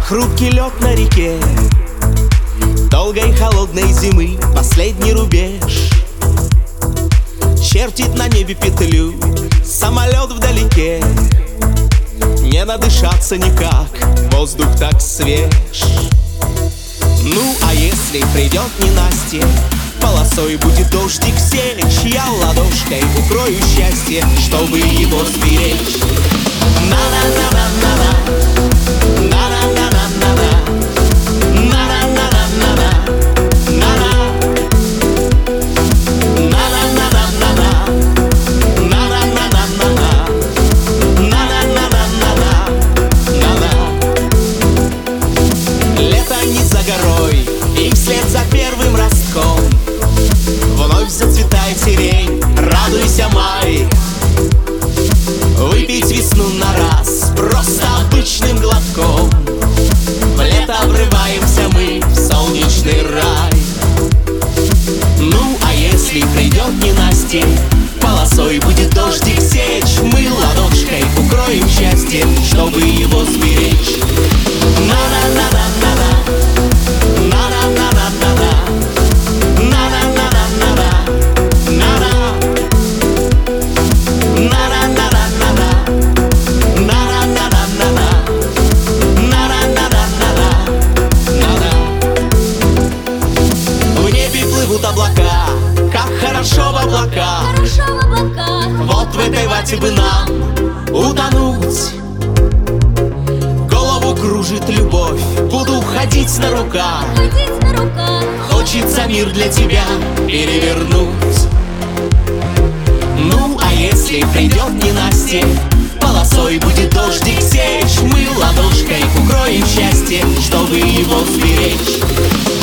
Хрупкий лед на реке долгой холодной зимы, последний рубеж. Чертит на небе петлю самолет вдалеке. Не надышаться никак, воздух так свеж. Ну, а если придет ненастье, полосой будет дождик сечь, я ладошкой укрою счастье, чтобы его сберечь. На-на-на-на-на-на, на-на-на-на-на-на, на-на-на-на-на-на, на-на, на-на-на-на-на-на, на-на-на-на-на-на, на-на-на-на-на-на. Лето не за горой, и вслед за первым ростком вновь зацветает сирень. Радуйся, май! Выпить весну на раз просто обычным глотком. В лето врываемся мы в солнечный рай. Ну, а если придет ненастье, полосой будет дождик сечь, мы ладошкой укроем счастье, чтобы его сберечь. На-на-на-на-на-на, на-на-на-на-на-на, на-на-на-на-на-на, на-на, на-на-на-на-на-на, на-на-на-на-на-на, на-на-на-на-на-на. В небе плывут облака, как хорошо в облаках. Вот в этой вате бы нам утонуть. Голову кружит любовь, буду ходить на руках. Хочется мир для тебя перевернуть. Ну, а если придет ненастье, полосой будет дождик сечь, мы ладошкой укроем счастье, чтобы его сберечь.